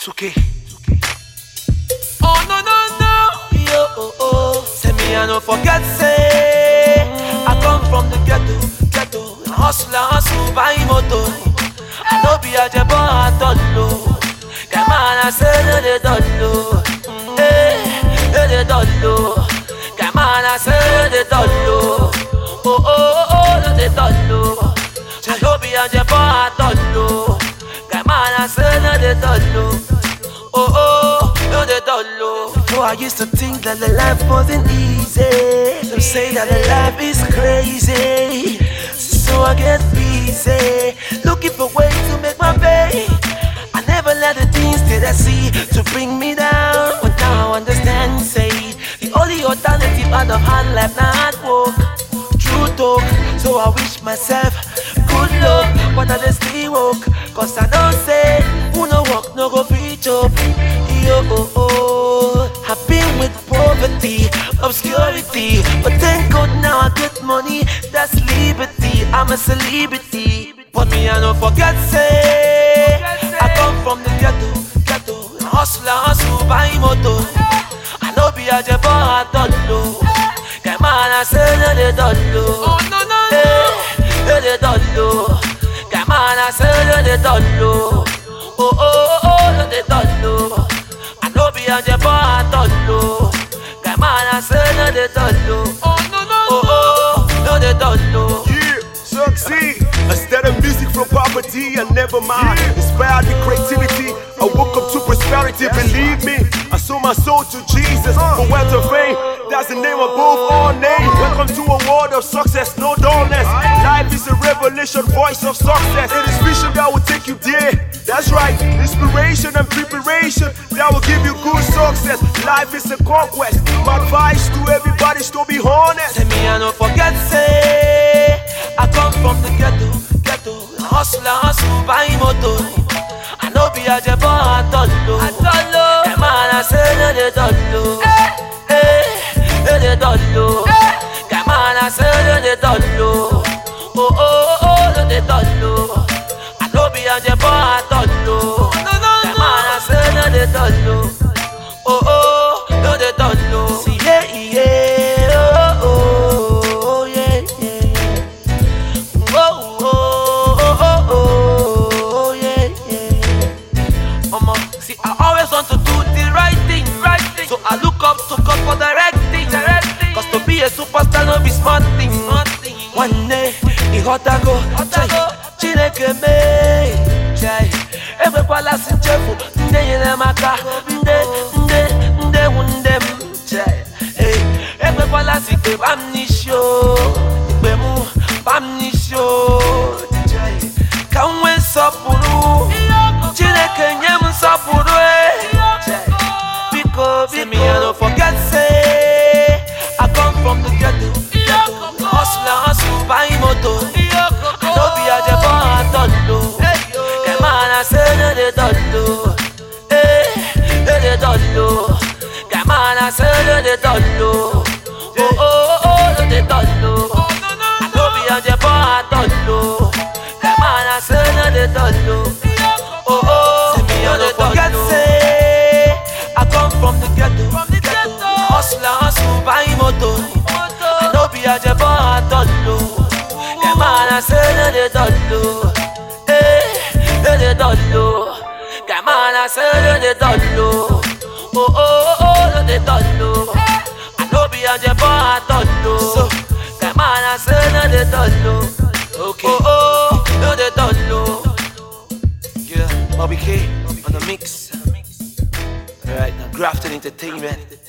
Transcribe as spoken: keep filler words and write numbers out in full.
Suki. Oh no no no, yo oh oh. Say me I no forget say I come from the ghetto, ghetto. Hustler hustle by moto. I no be a jebo at all no. Come on I say no they don't know. Hey, hey they don't know. Come on I say no they don't know. Oh oh oh no they don't know. I no be a jebo at all no. Come on I say no they don't know. Oh oh, no they don't know. Oh, I used to think that the life wasn't easy. Some say that the life is crazy. So I get busy, looking for ways to make my pay. I never let the things that I see to bring me down. But now I understand, say the only alternative out of hand life not hard work, true talk. So I wish myself good luck, but I just stay woke. Cause I don't say who no work no go reach up. Yo oh oh, I've been with poverty, obscurity, but thank God now I get money. That's liberty. I'm a celebrity, but me I don't forget say I come from the ghetto, ghetto. Hustler hustle by moto. I know be a jebo I don't know. Come on I say no they don't know. Oh no no no, hey, they don't know. Come on I say no they don't know. Oh oh oh no they don't know. I know be a jebo I don't know. Come on I say no they don't know. Oh no no oh oh no they don't know. Yeah, succeed. Instead of music from poverty, I never mind. Inspired with creativity, I woke up to prosperity. Believe me, I sold my soul to Jesus. For wealth of fame, that's the name above all names. Welcome to a world of success, no dullness. Life is a revelation, voice of success. It is vision that will take you there. That's right, inspiration and preparation that will give you good success. Life is a conquest. My advice to everybody is to be honest. Say me I no forget say I come from the ghetto, ghetto. Hustler hustle by moto. I know be a jebo I don't know. I don't know. Come on I say no they don't know. Hey, hey they don't know. Come on I say no they don't know. Oh oh oh no they don't know. I know be a jebo I don't know. Come on I say no they don't know. Oh oh no they don't know. See yeah yeah oh oh oh yeah yeah. Oh oh oh oh oh yeah yeah. Mama, see I always want to do the right thing, right thing. So I look up to God for directing, directing. Cause to be a superstar no be smart thing, smart thing. One day, he gotta go, Chineke me, jai. Every palace in Jefu, nde yele maka, nde nde nde wundem, jai. Hey, every palace ikwe bamnisho, ikwe mu bamnisho, jai. Kanwe sapuru, Chineke nyem sapuru, jai. Because see me I don't forget say I come from the ghetto, ghetto. Hustler hustle by moto. I know be a jebo I don't know. Come on I say no they don't know. Hey, hey they don't know. Come on I say no they don't know. Oh oh oh no they don't know. I know be a jebo I don't know. Come on I say no they don't know. Oh oh, say me I don't forget say I come from the ghetto, ghetto. Hustler hustle by moto. I know be a jebo I don't know. Come on I say no they don't know. Hey, hey they don't know. Come on I say no they don't know. Oh oh oh no they don't know. I know be a jebo I don't know. So come on I say no they don't know. Okay. Oh oh no they don't know. Yeah, Bobby K on the mix. Alright, now Grafton Entertainment.